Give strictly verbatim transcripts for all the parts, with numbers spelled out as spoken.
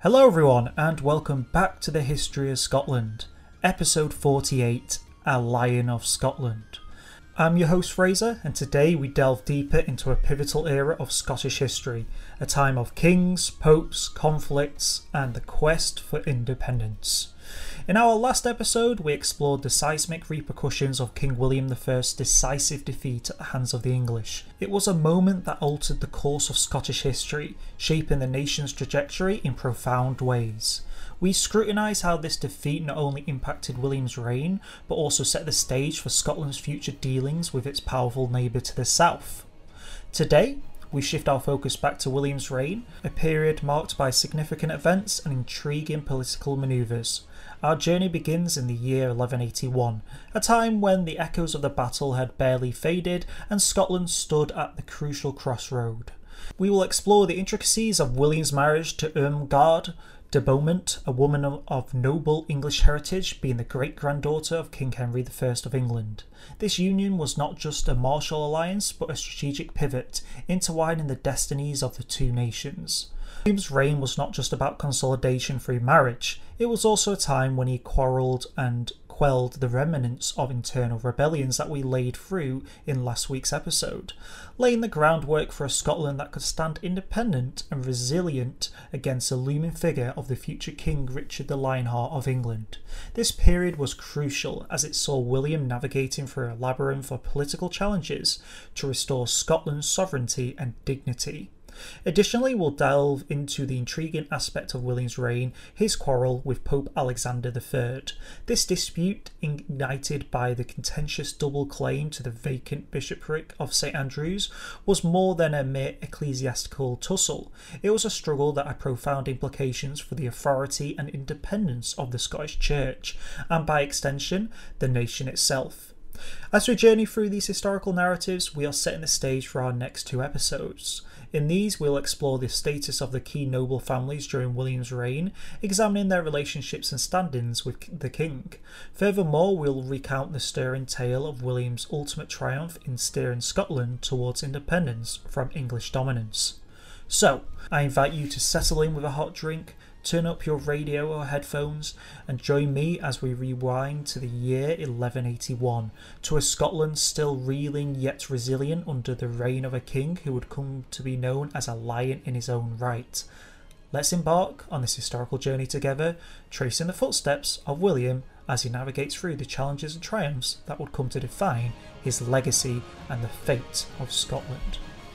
Hello everyone and welcome back to the History of Scotland, episode forty-eight, A Lion of Scotland. I'm your host Fraser, and today we delve deeper into a pivotal era of Scottish history, a time of kings, popes, conflicts and the quest for independence. In our last episode we explored the seismic repercussions of King William the First's decisive defeat at the hands of the English. It was a moment that altered the course of Scottish history, shaping the nation's trajectory in profound ways. We scrutinise how this defeat not only impacted William's reign, but also set the stage for Scotland's future dealings with its powerful neighbour to the south. Today, we shift our focus back to William's reign, a period marked by significant events and intriguing political manoeuvres. Our journey begins in the year eleven eighty-one, a time when the echoes of the battle had barely faded and Scotland stood at the crucial crossroad. We will explore the intricacies of William's marriage to Irmgard de Beaumont, a woman of noble English heritage, being the great-granddaughter of King Henry the First of England. This union was not just a martial alliance, but a strategic pivot, intertwining the destinies of the two nations. William's reign was not just about consolidation through marriage, it was also a time when he quarrelled and quelled the remnants of internal rebellions that we laid through in last week's episode, laying the groundwork for a Scotland that could stand independent and resilient against the looming figure of the future King Richard the Lionheart of England. This period was crucial as it saw William navigating through a labyrinth of political challenges to restore Scotland's sovereignty and dignity. Additionally, we'll delve into the intriguing aspect of William's reign, his quarrel with Pope Alexander the Third. This dispute, ignited by the contentious double claim to the vacant bishopric of St Andrews, was more than a mere ecclesiastical tussle. It was a struggle that had profound implications for the authority and independence of the Scottish Church, and by extension, the nation itself. As we journey through these historical narratives, we are setting the stage for our next two episodes. In these, we'll explore the status of the key noble families during William's reign, examining their relationships and stand-ins with the king. Furthermore, we'll recount the stirring tale of William's ultimate triumph in steering Scotland towards independence from English dominance. So, I invite you to settle in with a hot drink, turn up your radio or headphones and join me as we rewind to the year eleven eighty-one, to a Scotland still reeling yet resilient under the reign of a king who would come to be known as a lion in his own right. Let's embark on this historical journey together, tracing the footsteps of William as he navigates through the challenges and triumphs that would come to define his legacy and the fate of Scotland.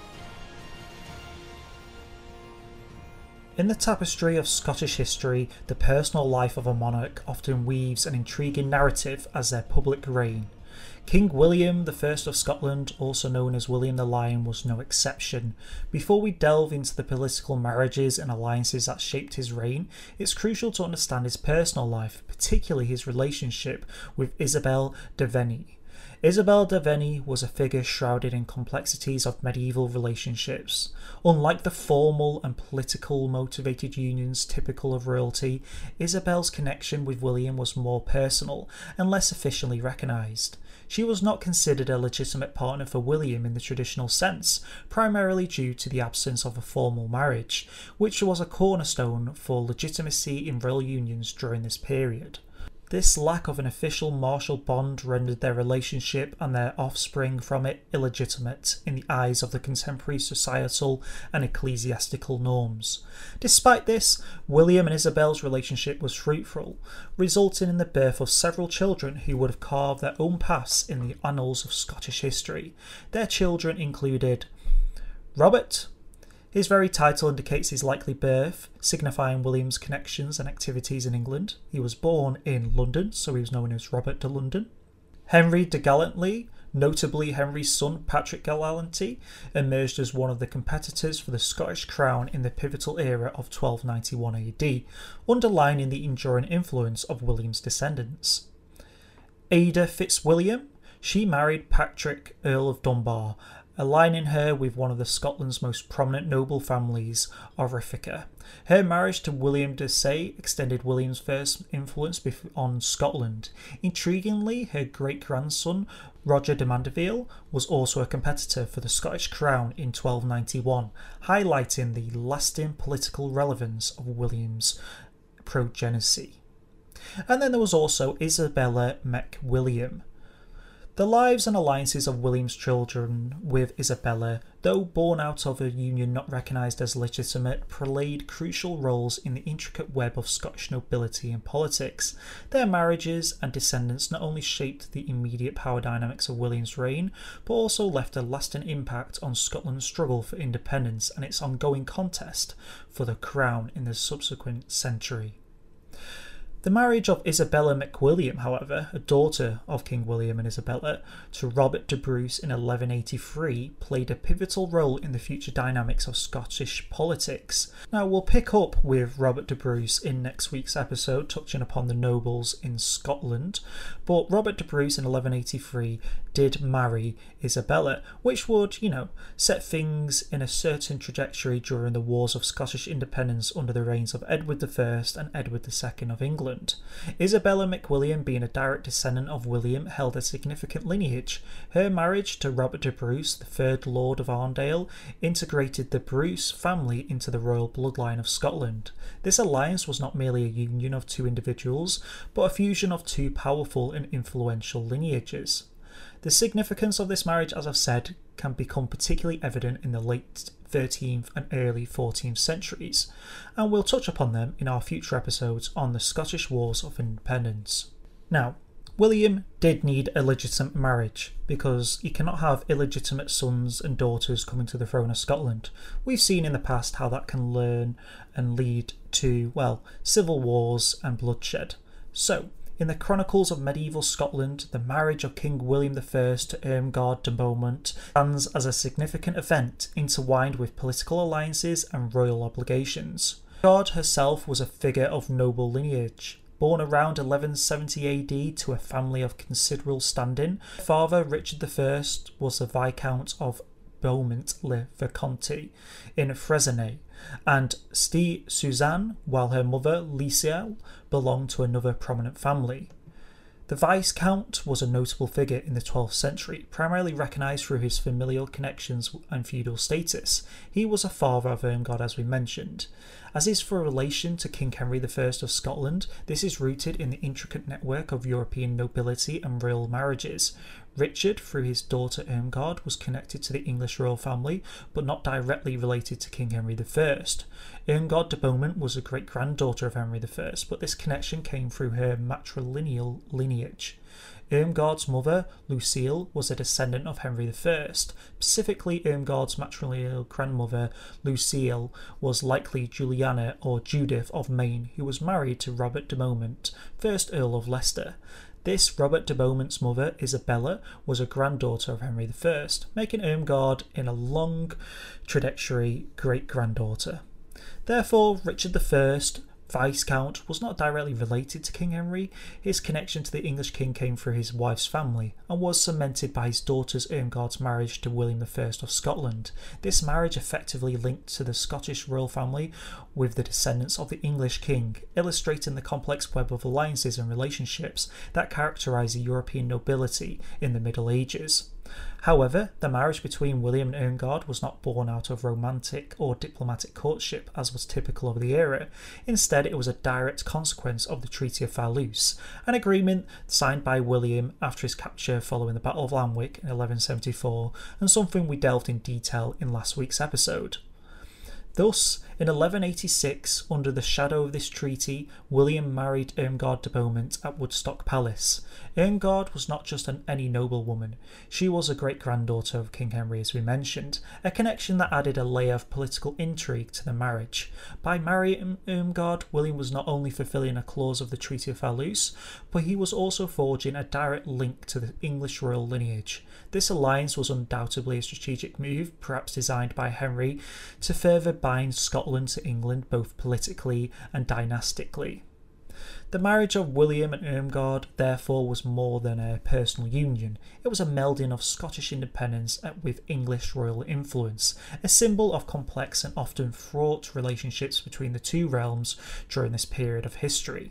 In the tapestry of Scottish history, the personal life of a monarch often weaves an intriguing narrative as their public reign. King William the First of Scotland, also known as William the Lion, was no exception. Before we delve into the political marriages and alliances that shaped his reign, it's crucial to understand his personal life, particularly his relationship with Isabel de Venie. Isabel de Venie was a figure shrouded in complexities of medieval relationships. Unlike the formal and political motivated unions typical of royalty, Isabel's connection with William was more personal and less officially recognised. She was not considered a legitimate partner for William in the traditional sense, primarily due to the absence of a formal marriage, which was a cornerstone for legitimacy in royal unions during this period. This lack of an official martial bond rendered their relationship and their offspring from it illegitimate in the eyes of the contemporary societal and ecclesiastical norms. Despite this, William and Isabel's relationship was fruitful, resulting in the birth of several children who would have carved their own paths in the annals of Scottish history. Their children included Robert. His very title indicates his likely birth, signifying William's connections and activities in England. He was born in London, so he was known as Robert de London. Henry de Gallantly, notably Henry's son Patrick Gallantly, emerged as one of the competitors for the Scottish crown in the pivotal era of twelve ninety-one A D, underlining the enduring influence of William's descendants. Ada Fitzwilliam, she married Patrick, Earl of Dunbar, aligning her with one of the Scotland's most prominent noble families, Orophica. Her marriage to William de Saye extended William's first influence on Scotland. Intriguingly, her great-grandson, Roger de Mandeville, was also a competitor for the Scottish crown in twelve ninety-one, highlighting the lasting political relevance of William's progeny. And then there was also Isabella MacWilliam. The lives and alliances of William's children with Isabella, though born out of a union not recognised as legitimate, played crucial roles in the intricate web of Scottish nobility and politics. Their marriages and descendants not only shaped the immediate power dynamics of William's reign, but also left a lasting impact on Scotland's struggle for independence and its ongoing contest for the crown in the subsequent century. The marriage of Isabella MacWilliam, however, a daughter of King William and Isabella, to Robert de Bruce in eleven eighty-three played a pivotal role in the future dynamics of Scottish politics. Now, we'll pick up with Robert de Bruce in next week's episode, touching upon the nobles in Scotland, but Robert de Bruce in eleven eighty-three did marry Isabella, which would, you know, set things in a certain trajectory during the wars of Scottish independence under the reigns of Edward the First and Edward the Second of England. Isabella MacWilliam, being a direct descendant of William, held a significant lineage. Her marriage to Robert de Bruce, the third Lord of Arndale, integrated the Bruce family into the royal bloodline of Scotland. This alliance was not merely a union of two individuals, but a fusion of two powerful and influential lineages. The significance of this marriage, as I've said, can become particularly evident in the late thirteenth and early fourteenth centuries, and we'll touch upon them in our future episodes on the Scottish Wars of Independence. Now, William did need a legitimate marriage, because he cannot have illegitimate sons and daughters coming to the throne of Scotland. We've seen in the past how that can learn and lead to, well, civil wars and bloodshed. So, in the chronicles of medieval Scotland, the marriage of King William the First to Irmgard de Beaumont stands as a significant event intertwined with political alliances and royal obligations. Irmgard herself was a figure of noble lineage. Born around eleven seventy A D to a family of considerable standing, her father Richard the First was the Viscount of Beaumont-le-Vicomte in Fresnay, and Ste Suzanne, while her mother Liesel belonged to another prominent family. The Viscount was a notable figure in the twelfth century, primarily recognised through his familial connections and feudal status. He was a father of Irmgard, as we mentioned. As is for relation to King Henry the First of Scotland, this is rooted in the intricate network of European nobility and royal marriages. Richard, through his daughter Irmgard, was connected to the English royal family, but not directly related to King Henry the First. Irmgard de Beaumont was a great-granddaughter of Henry the First, but this connection came through her matrilineal lineage. Irmgard's mother, Lucile, was a descendant of Henry the First. Specifically, Irmgard's matrilineal grandmother, Lucile, was likely Juliana or Judith of Maine, who was married to Robert de Beaumont, first Earl of Leicester. This Robert de Beaumont's mother, Isabella, was a granddaughter of Henry the First, making Irmgard, in a long trajectory, great-granddaughter. Therefore, Richard the First, Viscount, was not directly related to King Henry. His connection to the English king came through his wife's family, and was cemented by his daughter's Irmgard's marriage to William the First of Scotland. This marriage effectively linked to the Scottish royal family with the descendants of the English king, illustrating the complex web of alliances and relationships that characterised the European nobility in the Middle Ages. However, the marriage between William and Irmgard was not born out of romantic or diplomatic courtship, as was typical of the era. Instead, it was a direct consequence of the Treaty of Fallouse, an agreement signed by William after his capture following the Battle of Lanwick in eleven seventy-four, and something we delved in detail in last week's episode. Thus, in eleven eighty-six, under the shadow of this treaty, William married Irmgard de Beaumont at Woodstock Palace. Irmgard was not just an any noblewoman, she was a great-granddaughter of King Henry, as we mentioned, a connection that added a layer of political intrigue to the marriage. By marrying Irmgard, William was not only fulfilling a clause of the Treaty of Fallouse, but he was also forging a direct link to the English royal lineage. This alliance was undoubtedly a strategic move, perhaps designed by Henry, to further bind Scotland to England both politically and dynastically. The marriage of William and Irmgard therefore was more than a personal union. It was a melding of Scottish independence with English royal influence, a symbol of complex and often fraught relationships between the two realms during this period of history.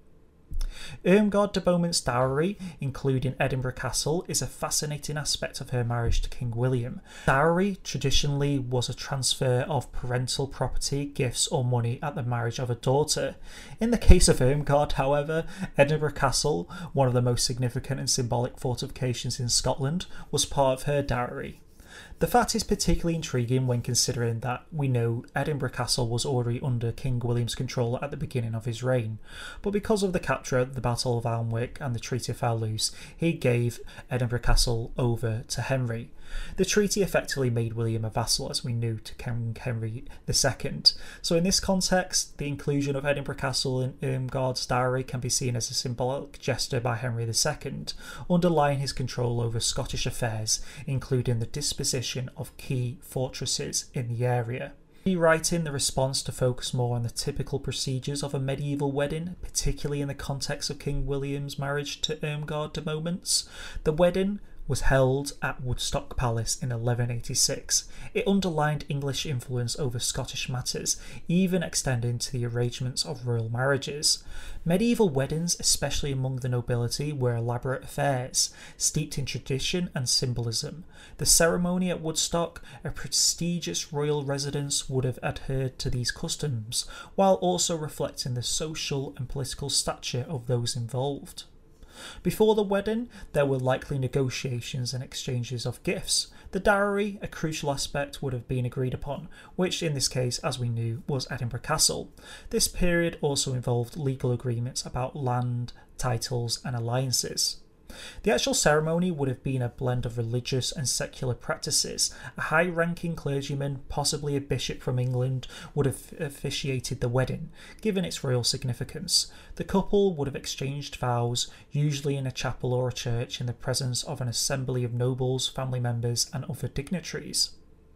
Irmgard de Beaumont's dowry, including Edinburgh Castle, is a fascinating aspect of her marriage to King William. Dowry traditionally was a transfer of parental property, gifts or money at the marriage of a daughter. In the case of Irmgard, however, Edinburgh Castle, one of the most significant and symbolic fortifications in Scotland, was part of her dowry. The fact is particularly intriguing when considering that we know Edinburgh Castle was already under King William's control at the beginning of his reign, but because of the capture at the Battle of Alnwick and the Treaty of Fallouse, he gave Edinburgh Castle over to Henry. The treaty effectively made William a vassal, as we knew, to King Henry the Second. So in this context, the inclusion of Edinburgh Castle in Irmgard's dowry can be seen as a symbolic gesture by Henry the Second, underlying his control over Scottish affairs, including the disposition of key fortresses in the area. Rewriting the response to focus more on the typical procedures of a medieval wedding, particularly in the context of King William's marriage to Irmgard de Beaumont. The wedding was held at Woodstock Palace in eleven eighty-six. It underlined English influence over Scottish matters, even extending to the arrangements of royal marriages. Medieval weddings, especially among the nobility, were elaborate affairs, steeped in tradition and symbolism. The ceremony at Woodstock, a prestigious royal residence, would have adhered to these customs, while also reflecting the social and political stature of those involved. Before the wedding, there were likely negotiations and exchanges of gifts. The dowry, a crucial aspect, would have been agreed upon, which in this case, as we knew, was Edinburgh Castle. This period also involved legal agreements about land, titles and alliances. The actual ceremony would have been a blend of religious and secular practices. A high-ranking clergyman, possibly a bishop from England, would have officiated the wedding, given its royal significance. The couple would have exchanged vows, usually in a chapel or a church, in the presence of an assembly of nobles, family members and other dignitaries.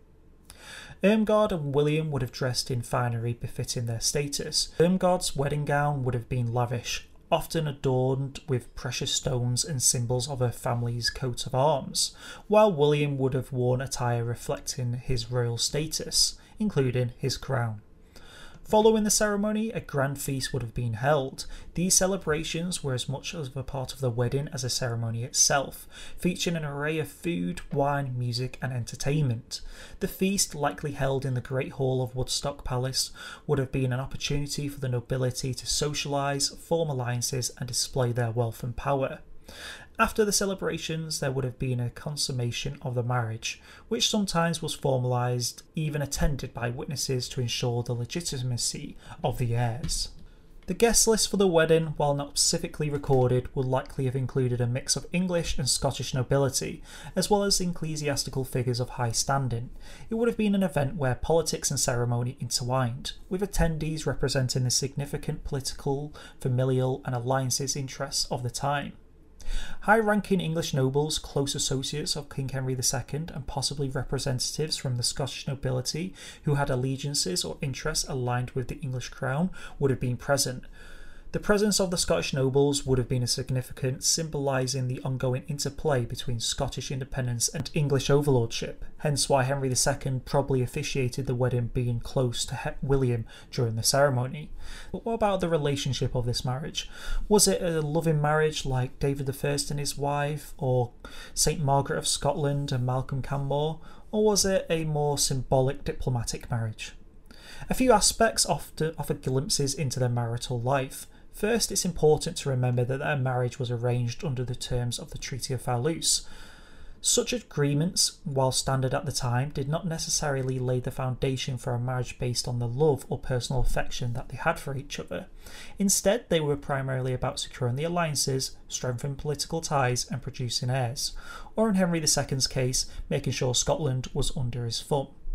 Irmgard and William would have dressed in finery befitting their status. Irmgard's wedding gown would have been lavish, often adorned with precious stones and symbols of her family's coat of arms, while William would have worn attire reflecting his royal status, including his crown. Following the ceremony, a grand feast would have been held. These celebrations were as much of a part of the wedding as the ceremony itself, featuring an array of food, wine, music and entertainment. The feast, likely held in the Great Hall of Woodstock Palace, would have been an opportunity for the nobility to socialise, form alliances and display their wealth and power. After the celebrations, there would have been a consummation of the marriage, which sometimes was formalised, even attended by witnesses to ensure the legitimacy of the heirs. The guest list for the wedding, while not specifically recorded, would likely have included a mix of English and Scottish nobility, as well as ecclesiastical figures of high standing. It would have been an event where politics and ceremony intertwined, with attendees representing the significant political, familial and alliances interests of the time. High-ranking English nobles, close associates of King Henry the Second, and possibly representatives from the Scottish nobility who had allegiances or interests aligned with the English crown would have been present. The presence of the Scottish nobles would have been significant, symbolising the ongoing interplay between Scottish independence and English overlordship, hence why Henry the Second probably officiated the wedding being close to William during the ceremony. But what about the relationship of this marriage? Was it a loving marriage like David the First and his wife, or Saint Margaret of Scotland and Malcolm Canmore, or was it a more symbolic diplomatic marriage? A few aspects often offer glimpses into their marital life. First, it's important to remember that their marriage was arranged under the terms of the Treaty of Fallouse. Such agreements, while standard at the time, did not necessarily lay the foundation for a marriage based on the love or personal affection that they had for each other. Instead, they were primarily about securing the alliances, strengthening political ties and producing heirs, or in Henry the Second's case, making sure Scotland was under his thumb.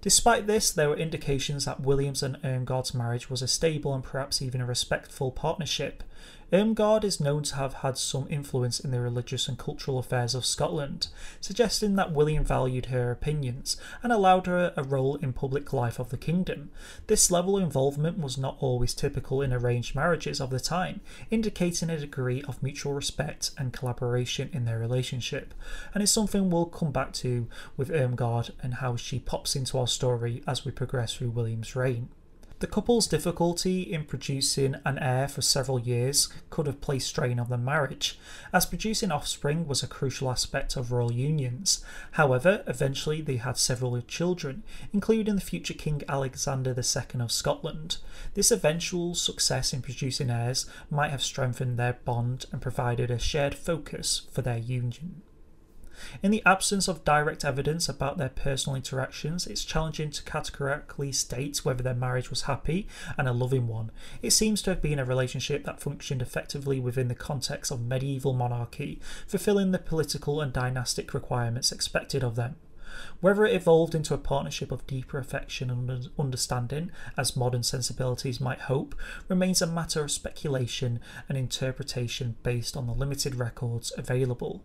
Despite this, there were indications that William's and Irmgard's marriage was a stable and perhaps even a respectful partnership. Irmgard is known to have had some influence in the religious and cultural affairs of Scotland, suggesting that William valued her opinions and allowed her a role in public life of the kingdom. This level of involvement was not always typical in arranged marriages of the time, indicating a degree of mutual respect and collaboration in their relationship, and is something we'll come back to with Irmgard and how she pops into our story as we progress through William's reign. The couple's difficulty in producing an heir for several years could have placed strain on their marriage, as producing offspring was a crucial aspect of royal unions. However, eventually they had several children, including the future King Alexander the Second of Scotland. This eventual success in producing heirs might have strengthened their bond and provided a shared focus for their union. In the absence of direct evidence about their personal interactions, it's challenging to categorically state whether their marriage was happy and a loving one. It seems to have been a relationship that functioned effectively within the context of medieval monarchy, fulfilling the political and dynastic requirements expected of them. Whether it evolved into a partnership of deeper affection and understanding, as modern sensibilities might hope, remains a matter of speculation and interpretation based on the limited records available.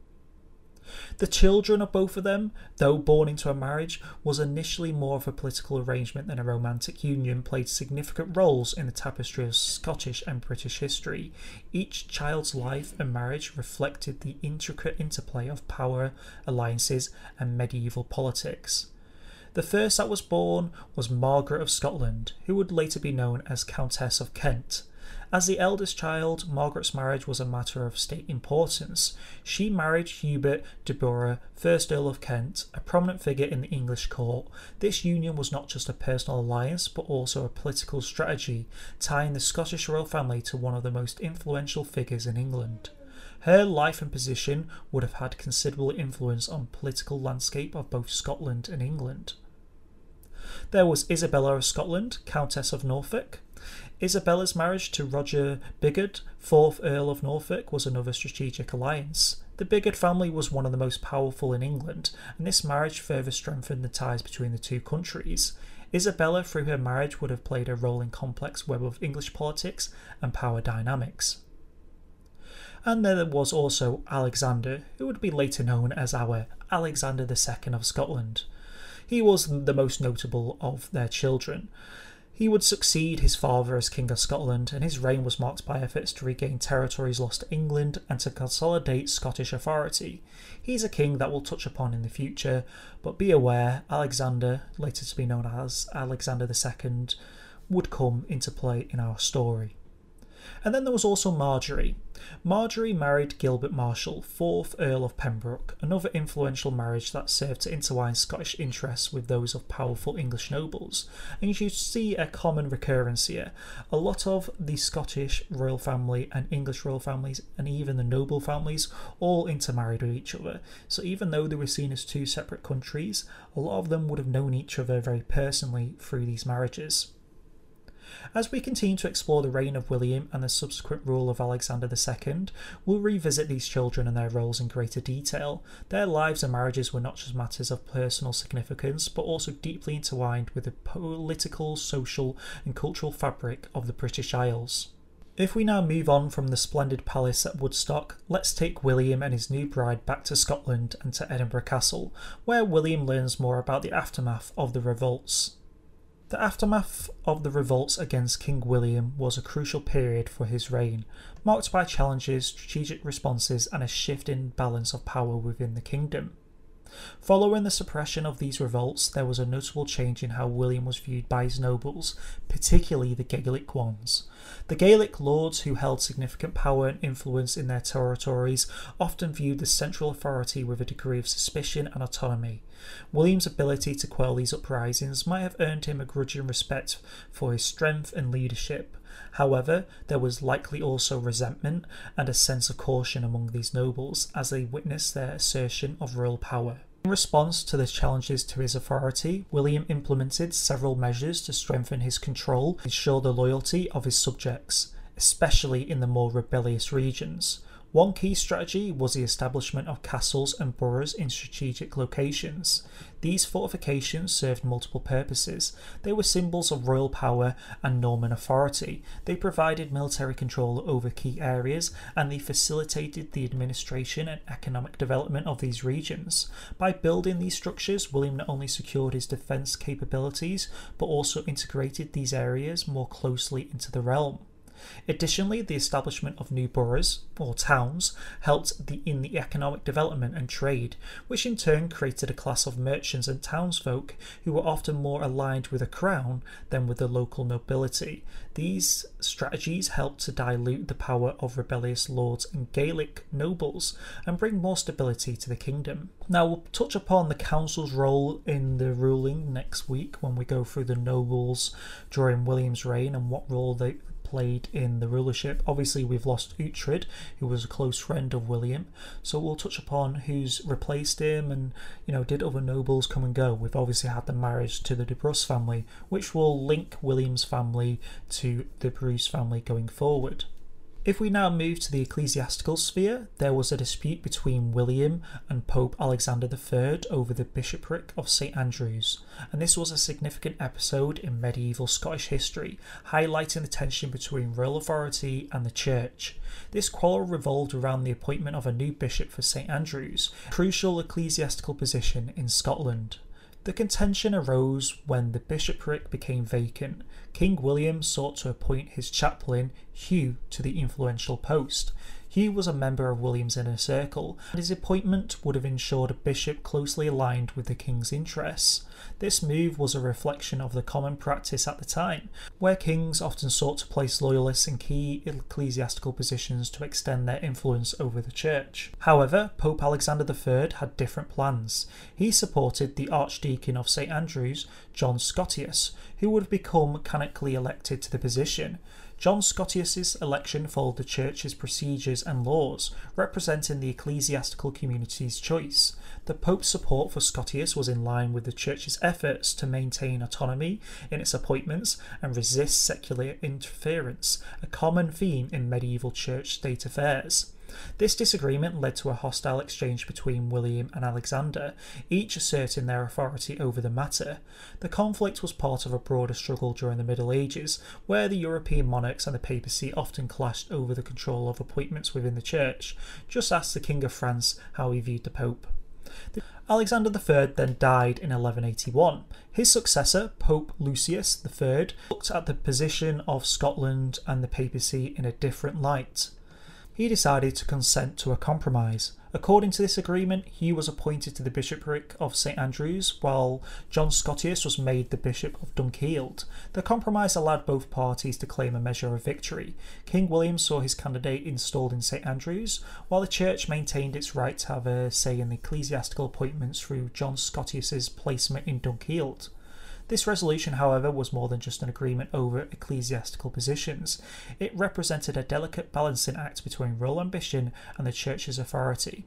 The children of both of them, though born into a marriage, was initially more of a political arrangement than a romantic union, played significant roles in the tapestry of Scottish and British history. Each child's life and marriage reflected the intricate interplay of power, alliances, and medieval politics. The first that was born was Margaret of Scotland, who would later be known as Countess of Kent. As the eldest child, Margaret's marriage was a matter of state importance. She married Hubert de Burgh, first Earl of Kent, a prominent figure in the English court. This union was not just a personal alliance, but also a political strategy, tying the Scottish royal family to one of the most influential figures in England. Her life and position would have had considerable influence on the political landscape of both Scotland and England. There was Isabella of Scotland, Countess of Norfolk. Isabella's marriage to Roger Bigod, fourth Earl of Norfolk, was another strategic alliance. The Bigod family was one of the most powerful in England, and this marriage further strengthened the ties between the two countries. Isabella, through her marriage, would have played a role in complex web of English politics and power dynamics. And there was also Alexander, who would be later known as our Alexander the Second of Scotland. He was the most notable of their children. He would succeed his father as King of Scotland, and his reign was marked by efforts to regain territories lost to England and to consolidate Scottish authority. He's a king that we'll touch upon in the future, but be aware, Alexander, later to be known as Alexander the Second, would come into play in our story. And then there was also Marjorie. Marjorie married Gilbert Marshall, fourth Earl of Pembroke, another influential marriage that served to intertwine Scottish interests with those of powerful English nobles. And you see a common recurrence here. A lot of the Scottish royal family and English royal families and even the noble families all intermarried with each other. So even though they were seen as two separate countries, a lot of them would have known each other very personally through these marriages. As we continue to explore the reign of William and the subsequent rule of Alexander the Second, we'll revisit these children and their roles in greater detail. Their lives and marriages were not just matters of personal significance, but also deeply intertwined with the political, social, and cultural fabric of the British Isles. If we now move on from the splendid palace at Woodstock, let's take William and his new bride back to Scotland and to Edinburgh Castle, where William learns more about the aftermath of the revolts. The aftermath of the revolts against King William was a crucial period for his reign, marked by challenges, strategic responses, and a shift in balance of power within the kingdom. Following the suppression of these revolts, there was a notable change in how William was viewed by his nobles, particularly the Gaelic ones. The Gaelic lords, who held significant power and influence in their territories, often viewed the central authority with a degree of suspicion and autonomy. William's ability to quell these uprisings might have earned him a grudging respect for his strength and leadership. However, there was likely also resentment and a sense of caution among these nobles as they witnessed their assertion of royal power. In response to the challenges to his authority, William implemented several measures to strengthen his control and ensure the loyalty of his subjects, especially in the more rebellious regions. One key strategy was the establishment of castles and boroughs in strategic locations. These fortifications served multiple purposes. They were symbols of royal power and Norman authority. They provided military control over key areas, and they facilitated the administration and economic development of these regions. By building these structures, William not only secured his defence capabilities, but also integrated these areas more closely into the realm. Additionally, the establishment of new boroughs, or towns, helped the, in the economic development and trade, which in turn created a class of merchants and townsfolk who were often more aligned with the crown than with the local nobility. These strategies helped to dilute the power of rebellious lords and Gaelic nobles and bring more stability to the kingdom. Now, we'll touch upon the council's role in the ruling next week when we go through the nobles during William's reign and what role they played in the rulership. Obviously, we've lost Uhtred, who was a close friend of William, so we'll touch upon who's replaced him and, you know, did other nobles come and go. We've obviously had the marriage to the de Bruce family, which will link William's family to the Bruce family going forward. If we now move to the ecclesiastical sphere, there was a dispute between William and Pope Alexander the Third over the bishopric of St Andrews, and this was a significant episode in medieval Scottish history, highlighting the tension between royal authority and the church. This quarrel revolved around the appointment of a new bishop for St Andrews, a crucial ecclesiastical position in Scotland. The contention arose when the bishopric became vacant. King William sought to appoint his chaplain, Hugh, to the influential post. Hugh was a member of William's inner circle, and his appointment would have ensured a bishop closely aligned with the king's interests. This move was a reflection of the common practice at the time, where kings often sought to place loyalists in key ecclesiastical positions to extend their influence over the church. However, Pope Alexander the Third had different plans. He supported the Archdeacon of St Andrews, John Scotius, who would have become canonically elected to the position. John Scotius's election followed the church's procedures and laws, representing the ecclesiastical community's choice. The Pope's support for Scotius was in line with the church's efforts to maintain autonomy in its appointments and resist secular interference, a common theme in medieval church-state affairs. This disagreement led to a hostile exchange between William and Alexander, each asserting their authority over the matter. The conflict was part of a broader struggle during the Middle Ages, where the European monarchs and the papacy often clashed over the control of appointments within the church. Just ask the King of France how he viewed the Pope. Alexander the Third then died in eleven eighty-one. His successor, Pope Lucius the Third, looked at the position of Scotland and the papacy in a different light. He decided to consent to a compromise. According to this agreement, Hugh was appointed to the bishopric of St Andrews, while John Scotius was made the Bishop of Dunkeld. The compromise allowed both parties to claim a measure of victory. King William saw his candidate installed in St Andrews, while the church maintained its right to have a say in the ecclesiastical appointments through John Scotius's placement in Dunkeld. This resolution, however, was more than just an agreement over ecclesiastical positions. It represented a delicate balancing act between royal ambition and the church's authority.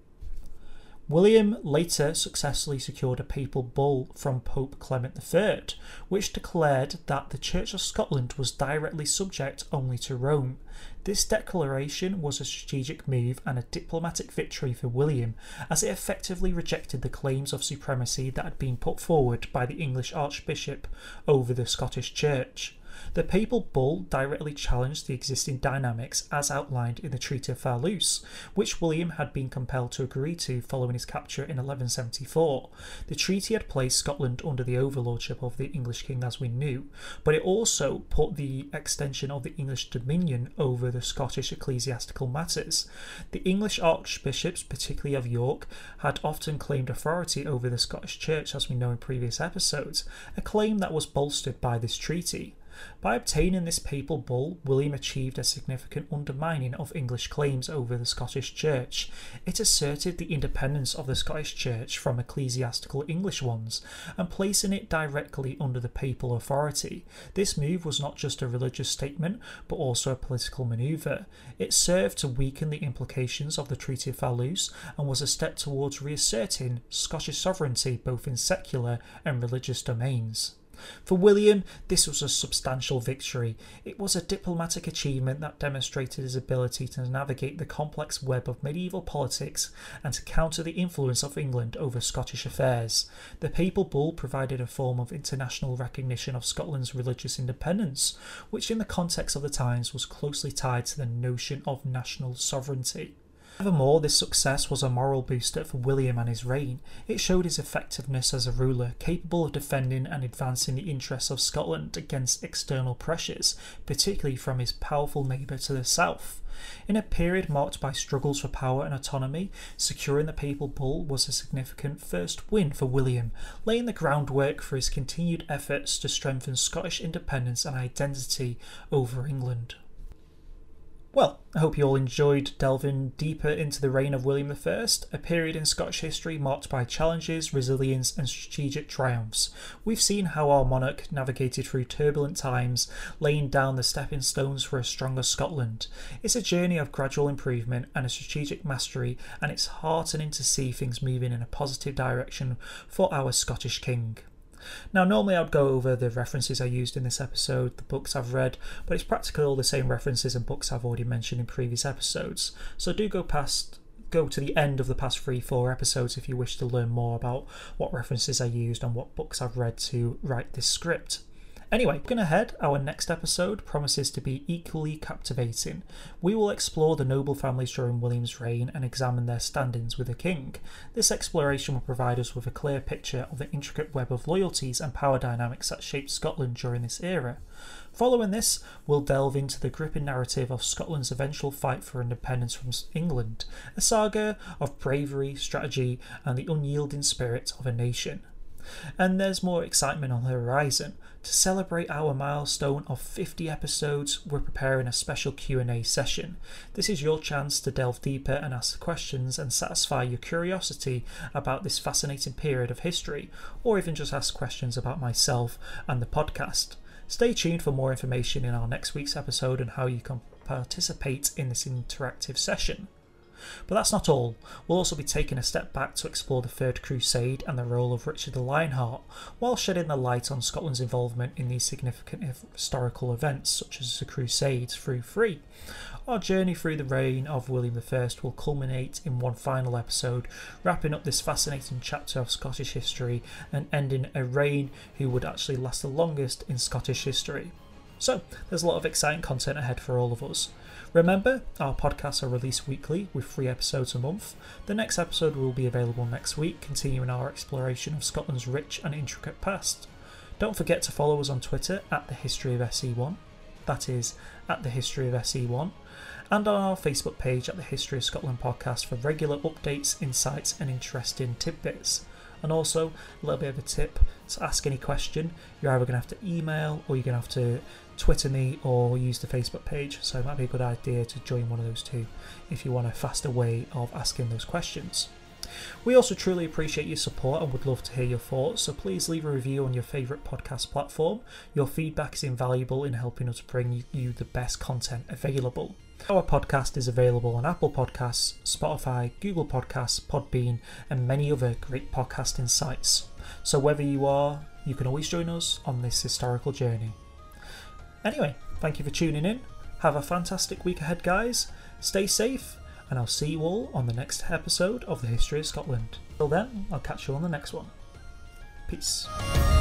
William later successfully secured a papal bull from Pope Clement the Third, which declared that the Church of Scotland was directly subject only to Rome. This declaration was a strategic move and a diplomatic victory for William, as it effectively rejected the claims of supremacy that had been put forward by the English Archbishop over the Scottish Church. The papal bull directly challenged the existing dynamics as outlined in the Treaty of Fallouse, which William had been compelled to agree to following his capture in eleven seventy-four. The treaty had placed Scotland under the overlordship of the English king, as we knew, but it also put the extension of the English dominion over the Scottish ecclesiastical matters. The English archbishops, particularly of York, had often claimed authority over the Scottish Church, as we know in previous episodes, a claim that was bolstered by this treaty. By obtaining this papal bull, William achieved a significant undermining of English claims over the Scottish Church. It asserted the independence of the Scottish Church from ecclesiastical English ones, and placing it directly under the papal authority. This move was not just a religious statement, but also a political manoeuvre. It served to weaken the implications of the Treaty of Fallouse, and was a step towards reasserting Scottish sovereignty both in secular and religious domains. For William, this was a substantial victory. It was a diplomatic achievement that demonstrated his ability to navigate the complex web of medieval politics and to counter the influence of England over Scottish affairs. The Papal Bull provided a form of international recognition of Scotland's religious independence, which in the context of the times was closely tied to the notion of national sovereignty. Furthermore, this success was a moral booster for William and his reign. It showed his effectiveness as a ruler, capable of defending and advancing the interests of Scotland against external pressures, particularly from his powerful neighbour to the south. In a period marked by struggles for power and autonomy, securing the Papal Bull was a significant first win for William, laying the groundwork for his continued efforts to strengthen Scottish independence and identity over England. Well, I hope you all enjoyed delving deeper into the reign of William the First, a period in Scottish history marked by challenges, resilience and strategic triumphs. We've seen how our monarch navigated through turbulent times, laying down the stepping stones for a stronger Scotland. It's a journey of gradual improvement and a strategic mastery, and it's heartening to see things moving in a positive direction for our Scottish King. Now, normally I'd go over the references I used in this episode, the books I've read, but it's practically all the same references and books I've already mentioned in previous episodes. So do go past, go to the end of the past three, four episodes if you wish to learn more about what references I used and what books I've read to write this script. Anyway, looking ahead, our next episode promises to be equally captivating. We will explore the noble families during William's reign and examine their standings with the king. This exploration will provide us with a clear picture of the intricate web of loyalties and power dynamics that shaped Scotland during this era. Following this, we'll delve into the gripping narrative of Scotland's eventual fight for independence from England, a saga of bravery, strategy, and the unyielding spirit of a nation. And there's more excitement on the horizon. To celebrate our milestone of fifty episodes, we're preparing a special Q and A session. This is your chance to delve deeper and ask questions and satisfy your curiosity about this fascinating period of history, or even just ask questions about myself and the podcast. Stay tuned for more information in our next week's episode on how you can participate in this interactive session. But that's not all. We'll also be taking a step back to explore the Third Crusade and the role of Richard the Lionheart, while shedding the light on Scotland's involvement in these significant historical events such as the Crusades through three. Our journey through the reign of William the First will culminate in one final episode, wrapping up this fascinating chapter of Scottish history and ending a reign who would actually last the longest in Scottish history. So, there's a lot of exciting content ahead for all of us. Remember, our podcasts are released weekly with three episodes a month. The next episode will be available next week, continuing our exploration of Scotland's rich and intricate past. Don't forget to follow us on Twitter at the History of S E one, that is, at the History of S E one, and on our Facebook page at the History of Scotland podcast for regular updates, insights and interesting tidbits. And also, a little bit of a tip, to ask any question, you're either going to have to email or you're going to have to Twitter me or use the Facebook page, so it might be a good idea to join one of those two if you want a faster way of asking those questions. We also truly appreciate your support and would love to hear your thoughts, so please leave a review on your favourite podcast platform. Your feedback is invaluable in helping us bring you the best content available. Our podcast is available on Apple Podcasts, Spotify, Google Podcasts, Podbean and many other great podcasting sites. So wherever you are, you can always join us on this historical journey. Anyway, thank you for tuning in. Have a fantastic week ahead, guys. Stay safe, and I'll see you all on the next episode of the History of Scotland. Till then, I'll catch you on the next one. Peace.